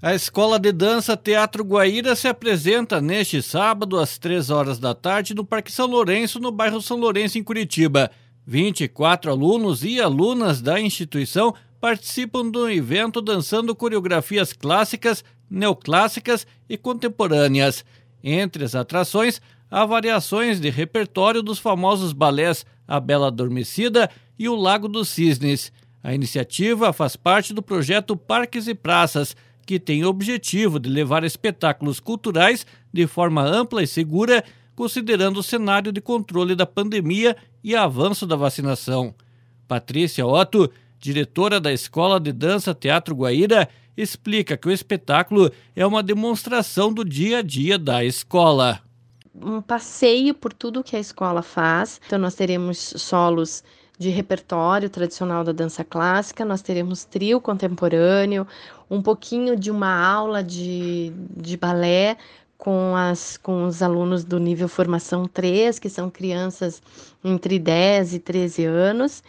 A Escola de Dança Teatro Guaíra se apresenta neste sábado às 3 horas da tarde no Parque São Lourenço, no bairro São Lourenço, em Curitiba. 24 alunos e alunas da instituição participam do evento dançando coreografias clássicas, neoclássicas e contemporâneas. Entre as atrações, há variações de repertório dos famosos balés A Bela Adormecida e O Lago dos Cisnes. A iniciativa faz parte do projeto Parques e Praças, que tem o objetivo de levar espetáculos culturais de forma ampla e segura, considerando o cenário de controle da pandemia e avanço da vacinação. Patrícia Otto, diretora da Escola de Dança Teatro Guaíra, explica que o espetáculo é uma demonstração do dia a dia da escola. Um passeio por tudo que a escola faz. Então nós teremos solos de repertório tradicional da dança clássica, nós teremos trio contemporâneo, um pouquinho de uma aula de balé com os alunos do nível formação 3, que são crianças entre 10 e 13 anos,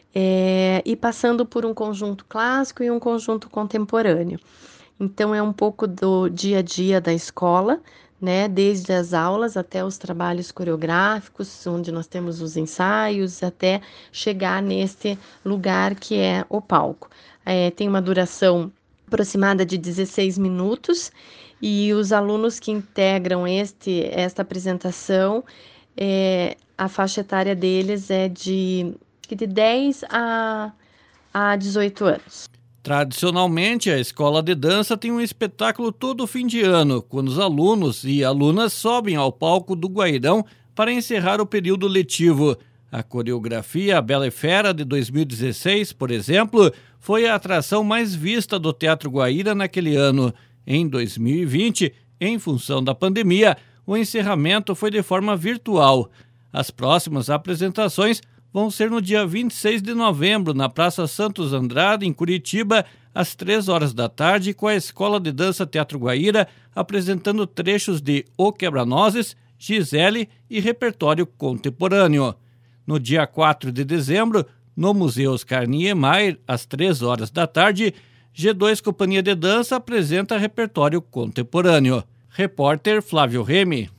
e passando por um conjunto clássico e um conjunto contemporâneo. Então é um pouco do dia a dia da escola, né, desde as aulas até os trabalhos coreográficos, onde nós temos os ensaios, até chegar nesse lugar que é o palco. Tem uma duração aproximada de 16 minutos e os alunos que integram esta apresentação, a faixa etária deles é de 10 a 18 anos. Tradicionalmente, a escola de dança tem um espetáculo todo fim de ano, quando os alunos e alunas sobem ao palco do Guairão para encerrar o período letivo. A coreografia A Bela e Fera de 2016, por exemplo, foi a atração mais vista do Teatro Guaíra naquele ano. Em 2020, em função da pandemia, o encerramento foi de forma virtual. As próximas apresentações vão ser no dia 26 de novembro, na Praça Santos Andrade, em Curitiba, às 3 horas da tarde, com a Escola de Dança Teatro Guaíra apresentando trechos de O Quebra-Nozes, Gisele e repertório contemporâneo. No dia 4 de dezembro, no Museu Oscar Niemeyer, às 3 horas da tarde, G2 Companhia de Dança apresenta repertório contemporâneo. Repórter Flávio Remy.